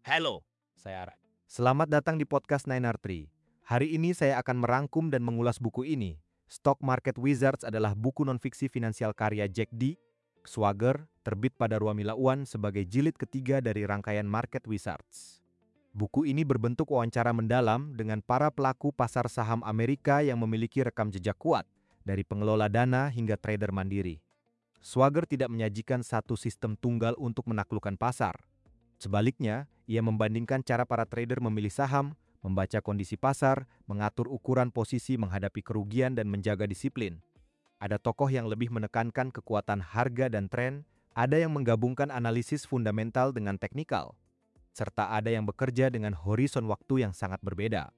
Halo, saya Ara. Selamat datang di podcast 9R3. Hari ini saya akan merangkum dan mengulas buku ini. Stock Market Wizards adalah buku nonfiksi finansial karya Jack D. Swagger, terbit pada Ruamila Uwan sebagai jilid ketiga dari rangkaian Market Wizards. Buku ini berbentuk wawancara mendalam dengan para pelaku pasar saham Amerika yang memiliki rekam jejak kuat, dari pengelola dana hingga trader mandiri. Swagger tidak menyajikan satu sistem tunggal untuk menaklukkan pasar. Sebaliknya, ia membandingkan cara para trader memilih saham, membaca kondisi pasar, mengatur ukuran posisi menghadapi kerugian dan menjaga disiplin. Ada tokoh yang lebih menekankan kekuatan harga dan tren, ada yang menggabungkan analisis fundamental dengan teknikal, serta ada yang bekerja dengan horizon waktu yang sangat berbeda.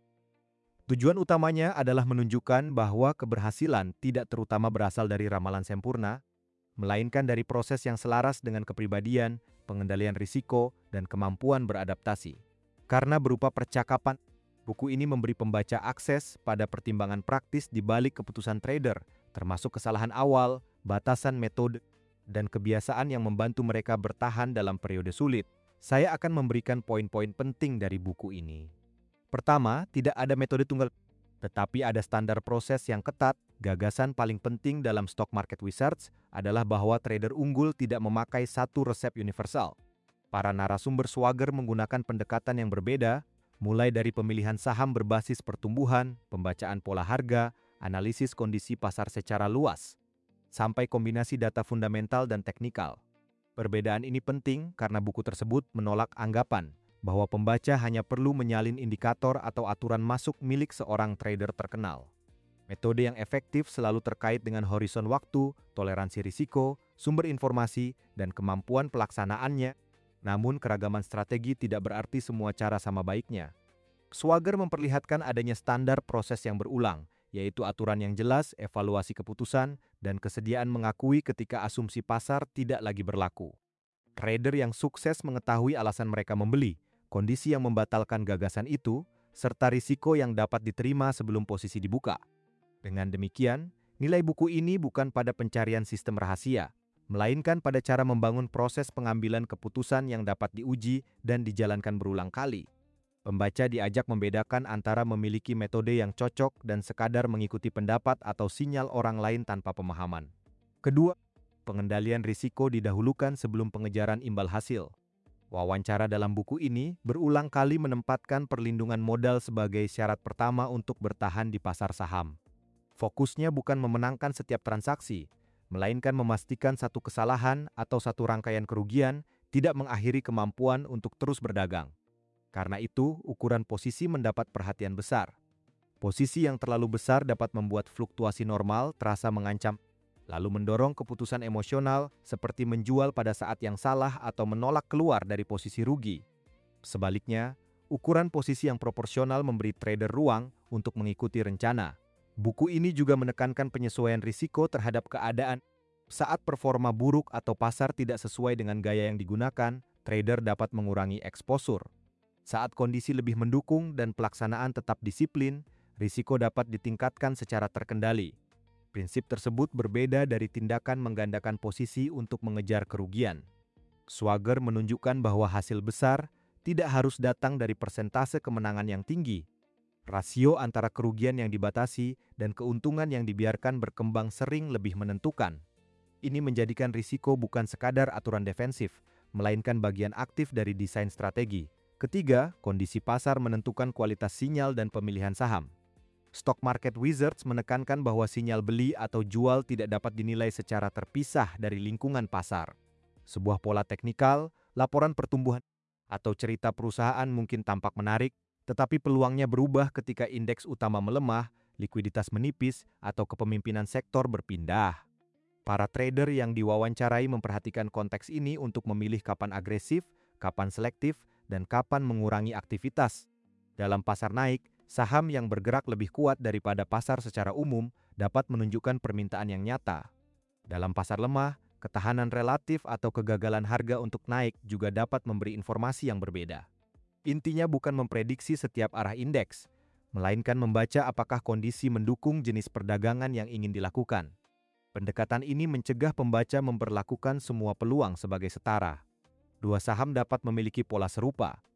Tujuan utamanya adalah menunjukkan bahwa keberhasilan tidak terutama berasal dari ramalan sempurna, melainkan dari proses yang selaras dengan kepribadian, pengendalian risiko, dan kemampuan beradaptasi. Karena berupa percakapan, buku ini memberi pembaca akses pada pertimbangan praktis di balik keputusan trader, termasuk kesalahan awal, batasan metode, dan kebiasaan yang membantu mereka bertahan dalam periode sulit. Saya akan memberikan poin-poin penting dari buku ini. Pertama, tidak ada metode tunggal, tetapi ada standar proses yang ketat. Gagasan paling penting dalam stock market wizards adalah bahwa trader unggul tidak memakai satu resep universal. Para narasumber Swagger menggunakan pendekatan yang berbeda, mulai dari pemilihan saham berbasis pertumbuhan, pembacaan pola harga, analisis kondisi pasar secara luas, sampai kombinasi data fundamental dan teknikal. Perbedaan ini penting karena buku tersebut menolak anggapan bahwa pembaca hanya perlu menyalin indikator atau aturan masuk milik seorang trader terkenal. Metode yang efektif selalu terkait dengan horizon waktu, toleransi risiko, sumber informasi, dan kemampuan pelaksanaannya. Namun keragaman strategi tidak berarti semua cara sama baiknya. Swagger memperlihatkan adanya standar proses yang berulang, yaitu aturan yang jelas, evaluasi keputusan, dan kesediaan mengakui ketika asumsi pasar tidak lagi berlaku. Trader yang sukses mengetahui alasan mereka membeli, kondisi yang membatalkan gagasan itu, serta risiko yang dapat diterima sebelum posisi dibuka. Dengan demikian, nilai buku ini bukan pada pencarian sistem rahasia, melainkan pada cara membangun proses pengambilan keputusan yang dapat diuji dan dijalankan berulang kali. Pembaca diajak membedakan antara memiliki metode yang cocok dan sekadar mengikuti pendapat atau sinyal orang lain tanpa pemahaman. Kedua, pengendalian risiko didahulukan sebelum pengejaran imbal hasil. Wawancara dalam buku ini berulang kali menempatkan perlindungan modal sebagai syarat pertama untuk bertahan di pasar saham. Fokusnya bukan memenangkan setiap transaksi, melainkan memastikan satu kesalahan atau satu rangkaian kerugian tidak mengakhiri kemampuan untuk terus berdagang. Karena itu, ukuran posisi mendapat perhatian besar. Posisi yang terlalu besar dapat membuat fluktuasi normal terasa mengancam, lalu mendorong keputusan emosional seperti menjual pada saat yang salah atau menolak keluar dari posisi rugi. Sebaliknya, ukuran posisi yang proporsional memberi trader ruang untuk mengikuti rencana. Buku ini juga menekankan penyesuaian risiko terhadap keadaan. Saat performa buruk atau pasar tidak sesuai dengan gaya yang digunakan, trader dapat mengurangi eksposur. Saat kondisi lebih mendukung dan pelaksanaan tetap disiplin, risiko dapat ditingkatkan secara terkendali. Prinsip tersebut berbeda dari tindakan menggandakan posisi untuk mengejar kerugian. Swagger menunjukkan bahwa hasil besar tidak harus datang dari persentase kemenangan yang tinggi. Rasio antara kerugian yang dibatasi dan keuntungan yang dibiarkan berkembang sering lebih menentukan. Ini menjadikan risiko bukan sekadar aturan defensif, melainkan bagian aktif dari desain strategi. Ketiga, kondisi pasar menentukan kualitas sinyal dan pemilihan saham. Stock Market Wizards menekankan bahwa sinyal beli atau jual tidak dapat dinilai secara terpisah dari lingkungan pasar. Sebuah pola teknikal, laporan pertumbuhan, atau cerita perusahaan mungkin tampak menarik, tetapi peluangnya berubah ketika indeks utama melemah, likuiditas menipis, atau kepemimpinan sektor berpindah. Para trader yang diwawancarai memperhatikan konteks ini untuk memilih kapan agresif, kapan selektif, dan kapan mengurangi aktivitas. Dalam pasar naik, saham yang bergerak lebih kuat daripada pasar secara umum dapat menunjukkan permintaan yang nyata. Dalam pasar lemah, ketahanan relatif atau kegagalan harga untuk naik juga dapat memberi informasi yang berbeda. Intinya bukan memprediksi setiap arah indeks, melainkan membaca apakah kondisi mendukung jenis perdagangan yang ingin dilakukan. Pendekatan ini mencegah pembaca memperlakukan semua peluang sebagai setara. Dua saham dapat memiliki pola serupa,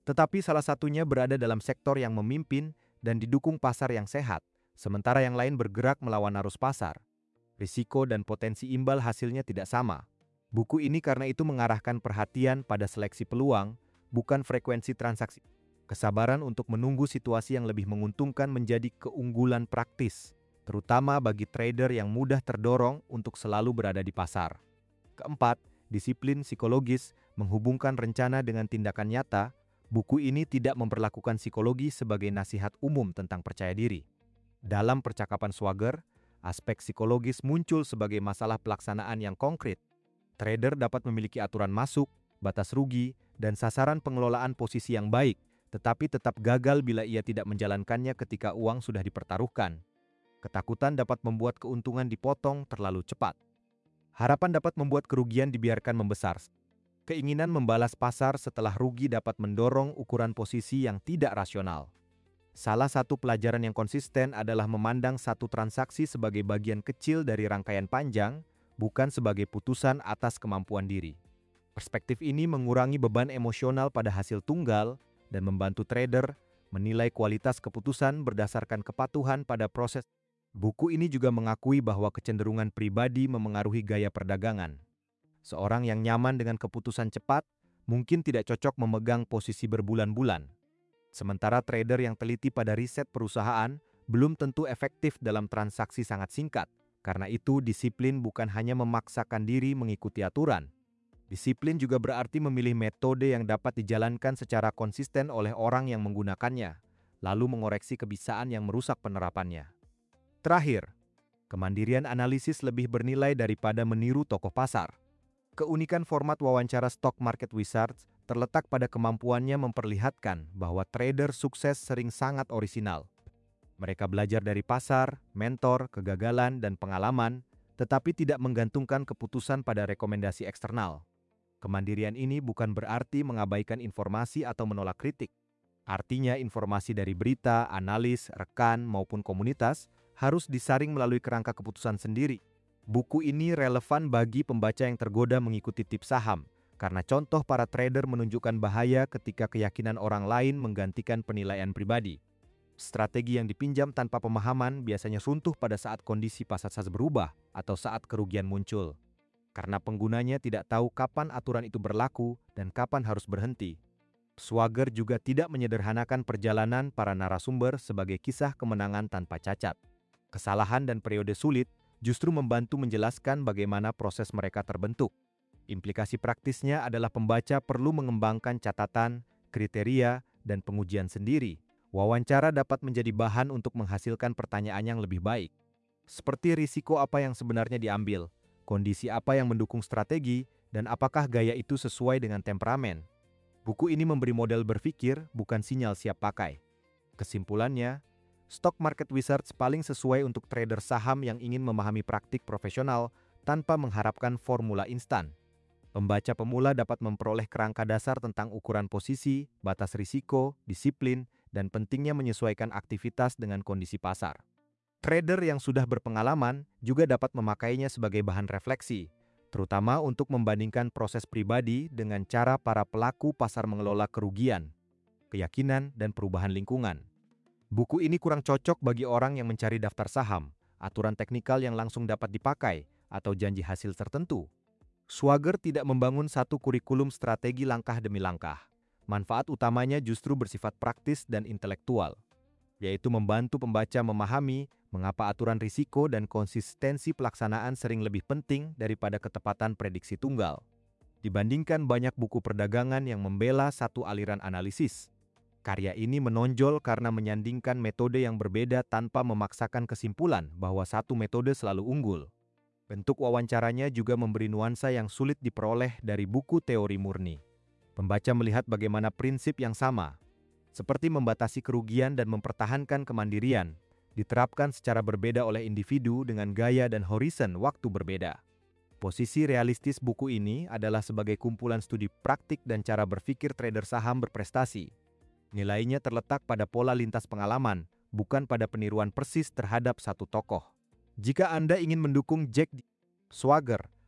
Tetapi salah satunya berada dalam sektor yang memimpin dan didukung pasar yang sehat, sementara yang lain bergerak melawan arus pasar. Risiko dan potensi imbal hasilnya tidak sama. Buku ini karena itu mengarahkan perhatian pada seleksi peluang, bukan frekuensi transaksi. Kesabaran untuk menunggu situasi yang lebih menguntungkan menjadi keunggulan praktis, terutama bagi trader yang mudah terdorong untuk selalu berada di pasar. Keempat, disiplin psikologis menghubungkan rencana dengan tindakan nyata. Buku ini tidak memperlakukan psikologi sebagai nasihat umum tentang percaya diri. Dalam percakapan Swagger, aspek psikologis muncul sebagai masalah pelaksanaan yang konkret. Trader dapat memiliki aturan masuk, batas rugi, dan sasaran pengelolaan posisi yang baik, tetapi tetap gagal bila ia tidak menjalankannya ketika uang sudah dipertaruhkan. Ketakutan dapat membuat keuntungan dipotong terlalu cepat. Harapan dapat membuat kerugian dibiarkan membesar. Keinginan membalas pasar setelah rugi dapat mendorong ukuran posisi yang tidak rasional. Salah satu pelajaran yang konsisten adalah memandang satu transaksi sebagai bagian kecil dari rangkaian panjang, bukan sebagai putusan atas kemampuan diri. Perspektif ini mengurangi beban emosional pada hasil tunggal dan membantu trader menilai kualitas keputusan berdasarkan kepatuhan pada proses. Buku ini juga mengakui bahwa kecenderungan pribadi memengaruhi gaya perdagangan. Seorang yang nyaman dengan keputusan cepat mungkin tidak cocok memegang posisi berbulan-bulan. Sementara trader yang teliti pada riset perusahaan belum tentu efektif dalam transaksi sangat singkat. Karena itu, disiplin bukan hanya memaksakan diri mengikuti aturan. Disiplin juga berarti memilih metode yang dapat dijalankan secara konsisten oleh orang yang menggunakannya, lalu mengoreksi kebiasaan yang merusak penerapannya. Terakhir, kemandirian analisis lebih bernilai daripada meniru tokoh pasar. Keunikan format wawancara Stock Market Wizards terletak pada kemampuannya memperlihatkan bahwa trader sukses sering sangat orisinal. Mereka belajar dari pasar, mentor, kegagalan, dan pengalaman, tetapi tidak menggantungkan keputusan pada rekomendasi eksternal. Kemandirian ini bukan berarti mengabaikan informasi atau menolak kritik. Artinya informasi dari berita, analis, rekan, maupun komunitas harus disaring melalui kerangka keputusan sendiri. Buku ini relevan bagi pembaca yang tergoda mengikuti tips saham, karena contoh para trader menunjukkan bahaya ketika keyakinan orang lain menggantikan penilaian pribadi. Strategi yang dipinjam tanpa pemahaman biasanya runtuh pada saat kondisi pasar berubah atau saat kerugian muncul. Karena penggunanya tidak tahu kapan aturan itu berlaku dan kapan harus berhenti. Swagger juga tidak menyederhanakan perjalanan para narasumber sebagai kisah kemenangan tanpa cacat. Kesalahan dan periode sulit justru membantu menjelaskan bagaimana proses mereka terbentuk. Implikasi praktisnya adalah pembaca perlu mengembangkan catatan, kriteria, dan pengujian sendiri. Wawancara dapat menjadi bahan untuk menghasilkan pertanyaan yang lebih baik. Seperti risiko apa yang sebenarnya diambil, kondisi apa yang mendukung strategi, dan apakah gaya itu sesuai dengan temperamen. Buku ini memberi model berpikir, bukan sinyal siap pakai. Kesimpulannya, Stock Market Wizards paling sesuai untuk trader saham yang ingin memahami praktik profesional tanpa mengharapkan formula instan. Pembaca pemula dapat memperoleh kerangka dasar tentang ukuran posisi, batas risiko, disiplin, dan pentingnya menyesuaikan aktivitas dengan kondisi pasar. Trader yang sudah berpengalaman juga dapat memakainya sebagai bahan refleksi, terutama untuk membandingkan proses pribadi dengan cara para pelaku pasar mengelola kerugian, keyakinan, dan perubahan lingkungan. Buku ini kurang cocok bagi orang yang mencari daftar saham, aturan teknikal yang langsung dapat dipakai, atau janji hasil tertentu. Swagger tidak membangun satu kurikulum strategi langkah demi langkah. Manfaat utamanya justru bersifat praktis dan intelektual, yaitu membantu pembaca memahami mengapa aturan risiko dan konsistensi pelaksanaan sering lebih penting daripada ketepatan prediksi tunggal. Dibandingkan banyak buku perdagangan yang membela satu aliran analisis, karya ini menonjol karena menyandingkan metode yang berbeda tanpa memaksakan kesimpulan bahwa satu metode selalu unggul. Bentuk wawancaranya juga memberi nuansa yang sulit diperoleh dari buku teori murni. Pembaca melihat bagaimana prinsip yang sama, seperti membatasi kerugian dan mempertahankan kemandirian, diterapkan secara berbeda oleh individu dengan gaya dan horizon waktu berbeda. Posisi realistis buku ini adalah sebagai kumpulan studi praktik dan cara berpikir trader saham berprestasi. Nilainya terletak pada pola lintas pengalaman, bukan pada peniruan persis terhadap satu tokoh. Jika Anda ingin mendukung Jack D. Swagger,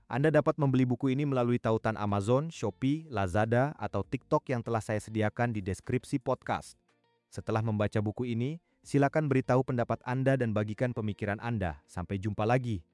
Anda dapat membeli buku ini melalui tautan Amazon, Shopee, Lazada, atau TikTok yang telah saya sediakan di deskripsi podcast. Setelah membaca buku ini, silakan beritahu pendapat Anda dan bagikan pemikiran Anda. Sampai jumpa lagi.